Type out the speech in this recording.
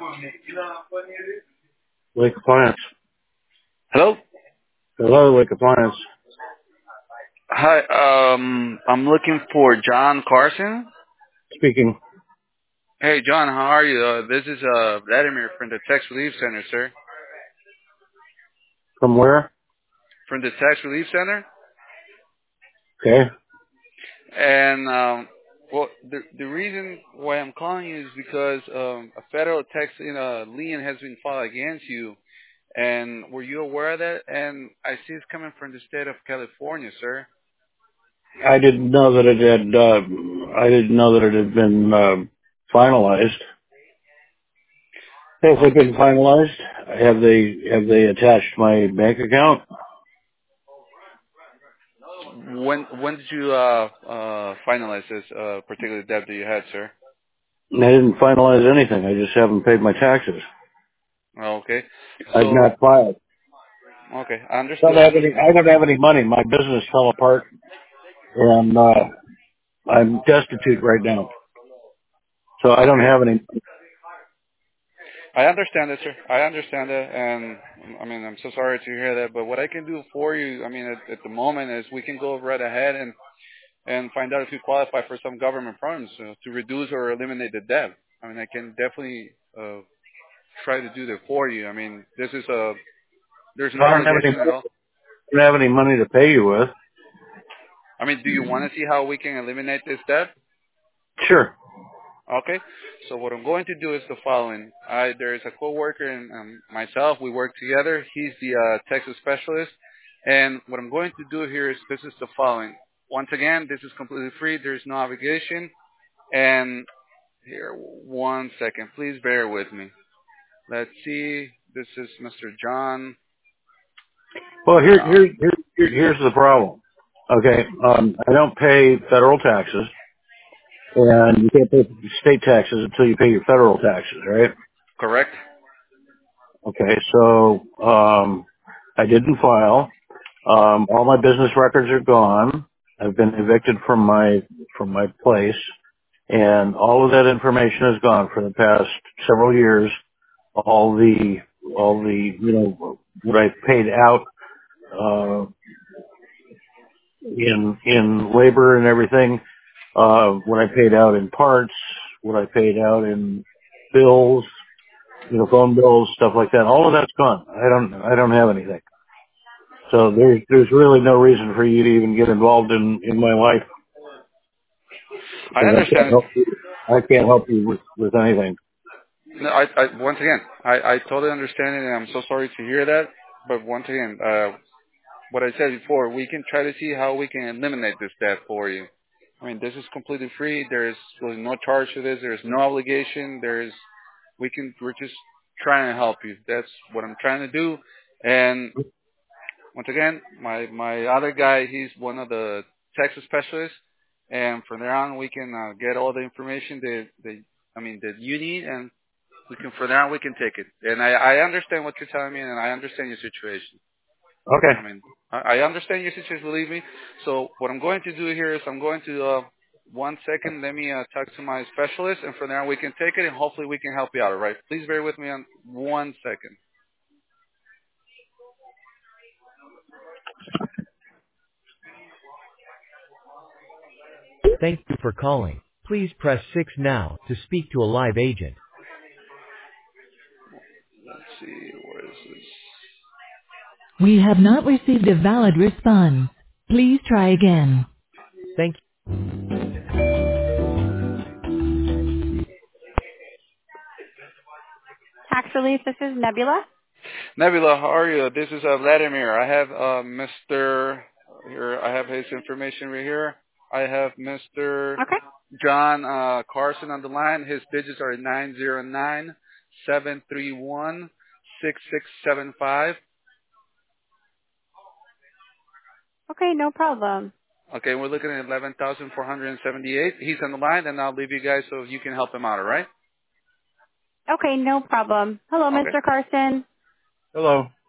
Lake Appliance. Hello? Hello, Lake Appliance. Hi, I'm looking for John Carson. Speaking. Hey, John, how are you? This is Vladimir from the Tax Relief Center, sir. From where? From the Tax Relief Center. Okay. And, well, the reason why I'm calling you is because a federal tax lien has been filed against you. And were you aware of that? And I see it's coming from the state of California, sir. I didn't know that it had, I didn't know that it had been, finalized. Has it Okay. been finalized? Have they attached my bank account? When did you finalize this particular debt that you had, sir? I didn't finalize anything. I just haven't paid my taxes. Okay. I've So, not filed. okay, I understood. I don't have any money. My business fell apart and, I'm destitute right now. So I don't Okay. have any. I understand that, sir. I understand that, and I mean, I'm so sorry to hear that. But what I can do for you, I mean, at the moment, is we can go right ahead and find out if you qualify for some government programs to reduce or eliminate the debt. I mean, I can definitely try to do that for you. I mean, this is there's no I don't have any, obligation at all. I don't have any money to pay you with. I mean, do you want to see how we can eliminate this debt? Sure. Okay. So what I'm going to do is the following. There's a coworker and myself. We work together. He's the Texas specialist. And what I'm going to do here is this is the following. Once again, this is completely free. There's no obligation. And here, one second. Please bear with me. Let's see. This is Mr. John. Well, John. here's the problem. Okay, I don't pay federal taxes, and you can't pay state taxes until you pay your federal taxes, right? Correct? Okay, so I didn't file. All my business records are gone. I've been evicted from my place, and all of that information is gone for the past several years. All the what I paid out uh, in labor and everything, what I paid out in parts, what I paid out in bills, phone bills, stuff like that. All of that's gone. I don't have anything. So there's really no reason for you to even get involved in my life I because understand. I can't help you with anything. No, once again, I totally understand it, and I'm so sorry to hear that. But once again, what I said before, we can try to see how we can eliminate this debt for you. I mean, this is completely free. There's really no charge to this. There's no obligation. We're just trying to help you. That's what I'm trying to do. And once again, my other guy, he's one of the Texas specialists. And from there on, we can get all the information that you need, and from there on we can take it. And I understand what you're telling me, and I understand your situation. Okay. I mean, I understand your situation, believe me. So what I'm going to do here is I'm going to, one second, let me talk to my specialist, and from there on we can take it, and hopefully we can help you out, all right? Please bear with me on 1 second. Thank you for calling. Please press 6 now to speak to a live agent. Let's see, where is this? We have not received a valid response. Please try again. Thank you. Tax relief, this is Nebula. Nebula, how are you? This is Vladimir. I have Mr. Here. I have his information right here. I have Mr. Okay. John Carson on the line. His digits are 909-731-6675. Okay, no problem. Okay, we're looking at 11,478. He's on the line, and I'll leave you guys so you can help him out, all right? Okay, no problem. Hello, Okay. Mr. Carson. Hello.